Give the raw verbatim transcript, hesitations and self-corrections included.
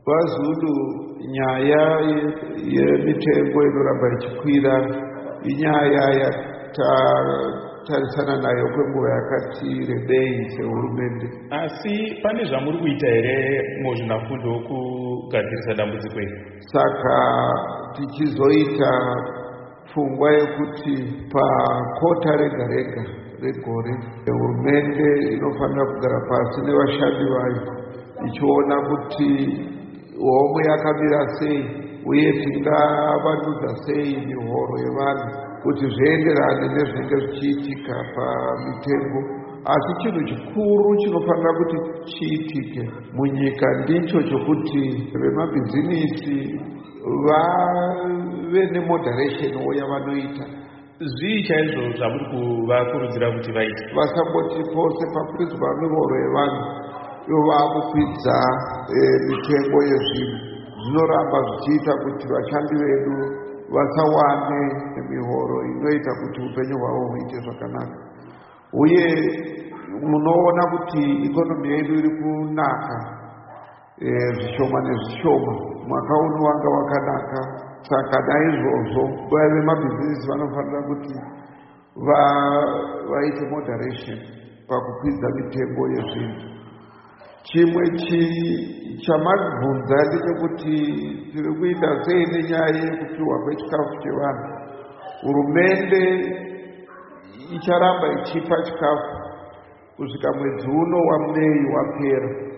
vaZulu nyaya yemitengo inoramba ichikwira inyaya yatarisana nayo kwenguva yakati rebei sehurumende. Asi pane zvamuri kuita here muzvinafundo kugadzirisa dambudziko iri? Saka tichizoita pfungwa yekuti pakota rega rega regore hurumende inofanira kugara pasi nevashandi vayo ichiona kuti homwe yakamira sei uye tingavandudza sei mihoro yevanhu kuti zvienderane nezvinenge zvichiitika pamitengo. Asi chinhu chikuru chinofanira kuti chiitike munyika ndicho chokuti vemabhizinisi vave nemoderation yavanoita. Zvii chaizvo zvamuri kuvakurudzira kuti vaite? Vasamboti pose pakwiridzwa mihoro yevanhu ivo vaakukwidza mitengo yezvinhu. Zvinoramba zvichiita kuti vashandi vedu vasawane mihoro inoita kuti upenyu hwavo huite zvakanaka. Uye munoona kuti ikonomi yedu iri kunaka zvishoma nezvishoma. Mwaka uno wanga wakanaka. Saka naizvozvo vave vemabhizinisi vanofanira kuti vaite moderation pakukwidza mitengo yezvinhu. Chimwe chamabvunza ndechekuti tiri kuita sei nenyaya yekupiwa kwechikafu chevanhu. Hurumende icharamba ichipa chikafu kusvika mwedzi uno waMei wapera.